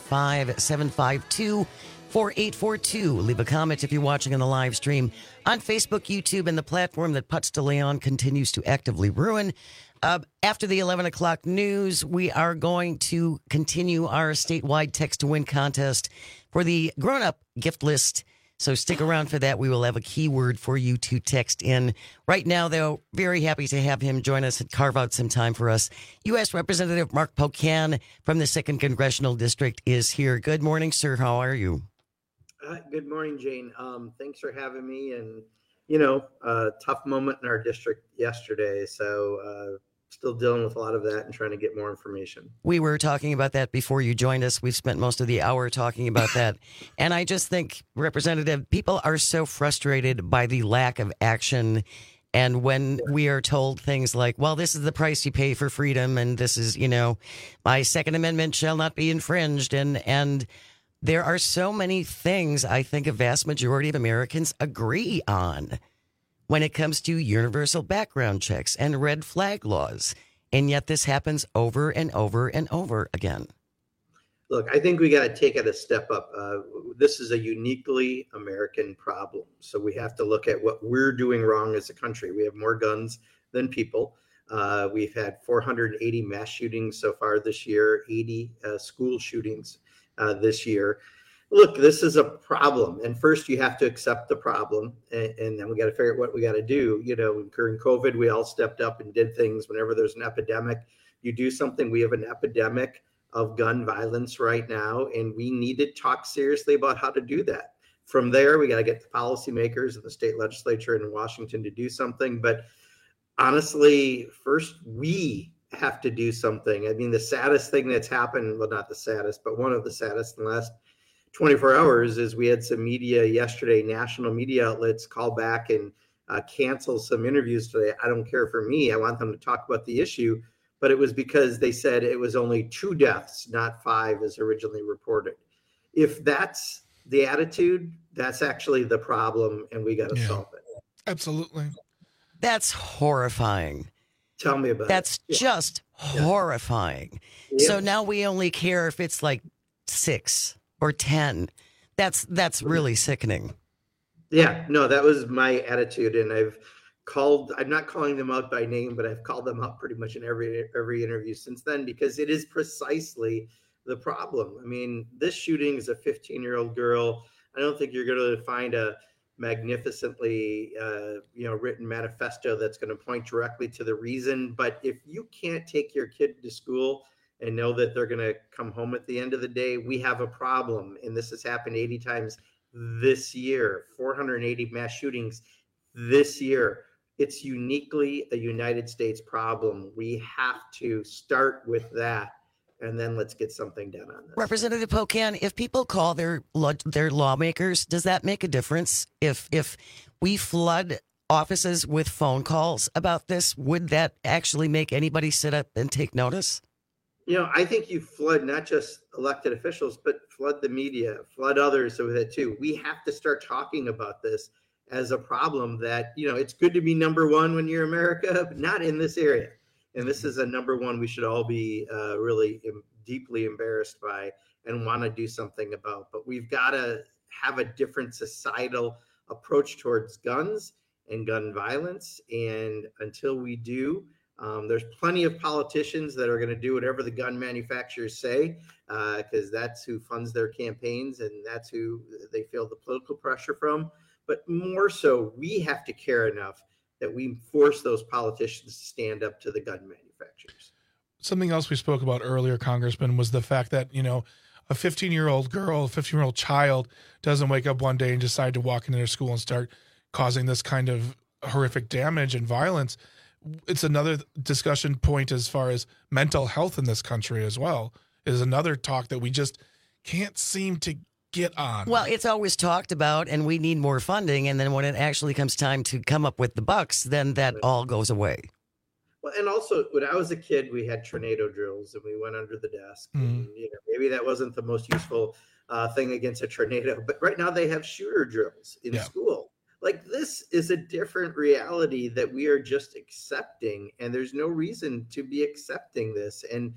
855-752-4842. Leave a comment if you're watching on the live stream on Facebook, YouTube, and the platform that Putz de Leon continues to actively ruin. After the 11 o'clock news, we are going to continue our statewide text-to-win contest for the grown-up gift list. So stick around for that. We will have a keyword for you to text in. Right now, though, very happy to have him join us and carve out some time for us. U.S. Representative Mark Pocan from the 2nd Congressional District is here. Good morning, sir. How are you? Good morning, Jane. Thanks for having me. And, tough moment in our district yesterday. So still dealing with a lot of that and trying to get more information. We were talking about that before you joined us. We've spent most of the hour talking about that. And I just think, Representative, people are so frustrated by the lack of action. And when we are told things like, well, this is the price you pay for freedom, and this is, my Second Amendment shall not be infringed. And there are so many things I think a vast majority of Americans agree on when it comes to universal background checks and red flag laws. And yet this happens over and over and over again. Look, I think we got to take it a step up. This is a uniquely American problem. So we have to look at what we're doing wrong as a country. We have more guns than people. We've had 480 mass shootings so far this year, 80 school shootings this year. Look, this is a problem. And first you have to accept the problem. And then we got to figure out what we got to do. During COVID, we all stepped up and did things. Whenever there's an epidemic, you do something. We have an epidemic of gun violence right now, and we need to talk seriously about how to do that. From there, we got to get the policymakers and the state legislature in Washington to do something. But honestly, first we have to do something. I mean, the saddest thing that's happened, well, not the saddest, but one of the saddest in the last 24 hours is we had some media yesterday, national media outlets call back and cancel some interviews today. I don't care for me. I want them to talk about the issue, but it was because they said it was only 2 deaths, not 5 as originally reported. If that's the attitude, that's actually the problem, and we got to solve it. Absolutely. That's horrifying. Tell me about That's it. just horrifying. Yeah. So now we only care if it's like 6 or 10. That's really sickening. Yeah, no, that was my attitude. And I'm not calling them out by name, but I've called them out pretty much in every interview since then, because it is precisely the problem. I mean, this shooting is a 15-year-old girl. I don't think you're going to find a magnificently, written manifesto that's going to point directly to the reason. But if you can't take your kid to school and know that they're going to come home at the end of the day, we have a problem. And this has happened 80 times this year, 480 mass shootings this year. It's uniquely a United States problem. We have to start with that, and then let's get something done on this. Representative Pocan, if people call their lawmakers, does that make a difference? If we flood offices with phone calls about this, would that actually make anybody sit up and take notice? I think you flood not just elected officials, but flood the media, flood others with it too. We have to start talking about this as a problem that, it's good to be number one when you're America, but not in this area. And this is a number one we should all be really deeply embarrassed by and want to do something about. But we've got to have a different societal approach towards guns and gun violence. And until we do, there's plenty of politicians that are going to do whatever the gun manufacturers say, because that's who funds their campaigns and that's who they feel the political pressure from. But more so, we have to care enough that we force those politicians to stand up to the gun manufacturers. Something else we spoke about earlier, Congressman, was the fact that, a 15-year-old girl, a 15-year-old child doesn't wake up one day and decide to walk into their school and start causing this kind of horrific damage and violence. It's another discussion point as far as mental health in this country as well, is another talk that we just can't seem to get on. Well, it's always talked about, and we need more funding. And then when it actually comes time to come up with the bucks, then that all goes away. Well, and also when I was a kid, we had tornado drills and we went under the desk. And, maybe that wasn't the most useful thing against a tornado, but right now they have shooter drills in school. Like, this is a different reality that we are just accepting, and there's no reason to be accepting this. And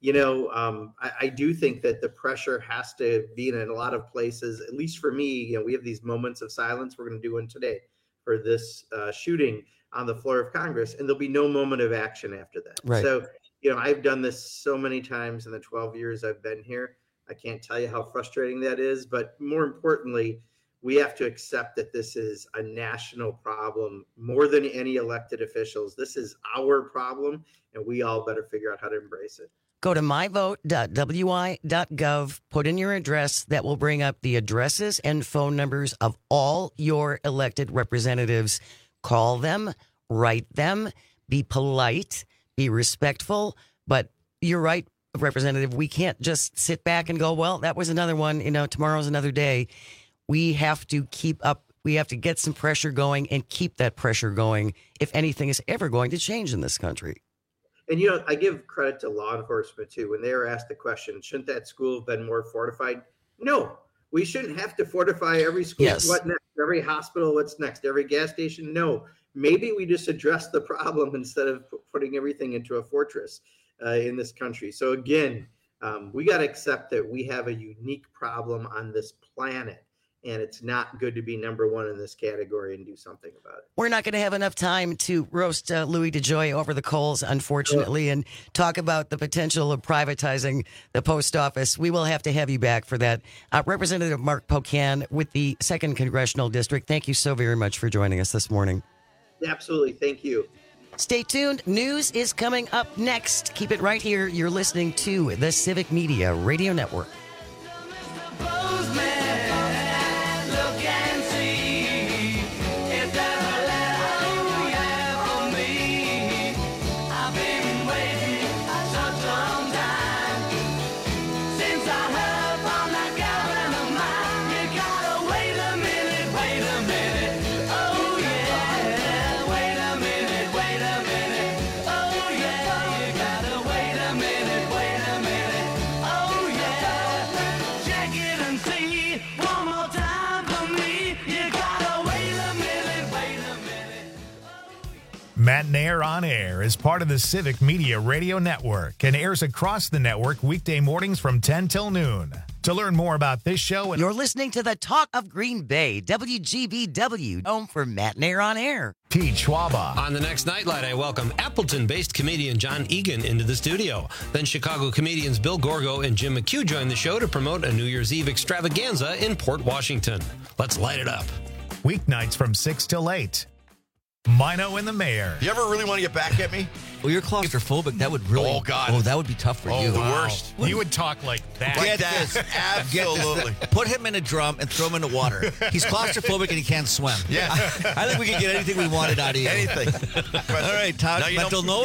I do think that the pressure has to be in a lot of places. At least for me, we have these moments of silence. We're going to do one today for this shooting on the floor of Congress, and there'll be no moment of action after that. Right. So, I've done this so many times in the 12 years I've been here. I can't tell you how frustrating that is, but more importantly, we have to accept that this is a national problem more than any elected officials. This is our problem, and we all better figure out how to embrace it. Go to myvote.wi.gov, put in your address. That will bring up the addresses and phone numbers of all your elected representatives. Call them, write them, be polite, be respectful. But you're right, Representative, we can't just sit back and go, well, that was another one, tomorrow's another day. We have to keep up. We have to get some pressure going and keep that pressure going if anything is ever going to change in this country. And, I give credit to law enforcement, too. When they were asked the question, shouldn't that school have been more fortified? No, we shouldn't have to fortify every school. Yes. What next? Every hospital, what's next? Every gas station? No. Maybe we just address the problem instead of putting everything into a fortress in this country. So, again, we got to accept that we have a unique problem on this planet. And it's not good to be number one in this category and do something about it. We're not going to have enough time to roast Louis DeJoy over the coals, unfortunately, and talk about the potential of privatizing the post office. We will have to have you back for that. Representative Mark Pocan with the 2nd Congressional District, thank you so very much for joining us this morning. Absolutely. Thank you. Stay tuned. News is coming up next. Keep it right here. You're listening to the Civic Media Radio Network. Matt Nair on Air is part of the Civic Media Radio Network and airs across the network weekday mornings from 10 till noon. To learn more about this show, You're listening to the Talk of Green Bay, WGBW, home for Matt and Air on Air. Pete Schwaba. On the next Nightlight, I welcome Appleton-based comedian John Egan into the studio. Then Chicago comedians Bill Gorgo and Jim McHugh join the show to promote a New Year's Eve extravaganza in Port Washington. Let's light it up. Weeknights from 6 till 8. Mino and the Mayor. You ever really want to get back at me? Well, you're claustrophobic. That would really. Oh, God. Oh, that would be tough for you. The worst. You would talk like that. Like Get that. this. Absolutely. Put him in a drum and throw him in the water. He's claustrophobic and he can't swim. Yeah. I think we could get anything we wanted out of you. Anything. All right, Todd, mental note.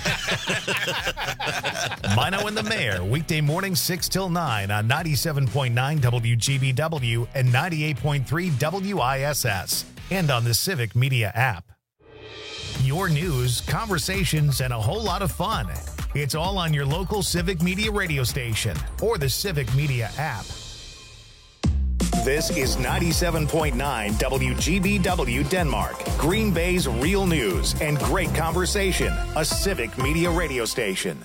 Mino and the Mayor, weekday morning 6 till 9 on 97.9 WGBW and 98.3 WISS, and on the Civic Media app. Your news, conversations, and a whole lot of fun. It's all on your local Civic Media radio station or the Civic Media app. This is 97.9 WGBW Denmark, Green Bay's real news and great conversation, a Civic Media radio station.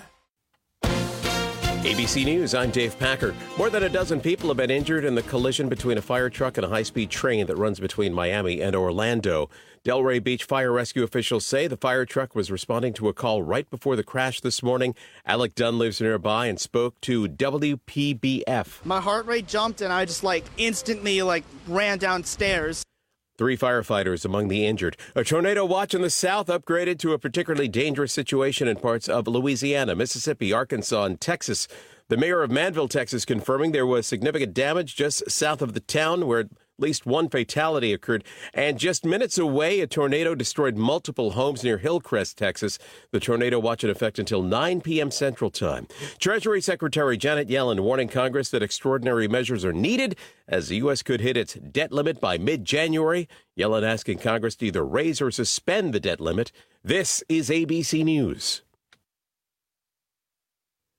ABC News, I'm Dave Packer. More than a dozen people have been injured in the collision between a fire truck and a high-speed train that runs between Miami and Orlando. Delray Beach fire rescue officials say the fire truck was responding to a call right before the crash this morning. Alec Dunn lives nearby and spoke to WPBF. My heart rate jumped and I just instantly ran downstairs. 3 firefighters among the injured. A tornado watch in the south upgraded to a particularly dangerous situation in parts of Louisiana, Mississippi, Arkansas, and Texas. The mayor of Manville, Texas, confirming there was significant damage just south of the town where at least one fatality occurred. And just minutes away, a tornado destroyed multiple homes near Hillcrest, Texas. The tornado watch in effect until 9 p.m. Central Time. Treasury Secretary Janet Yellen warning Congress that extraordinary measures are needed as the U.S. could hit its debt limit by mid-January. Yellen asking Congress to either raise or suspend the debt limit. This is ABC News.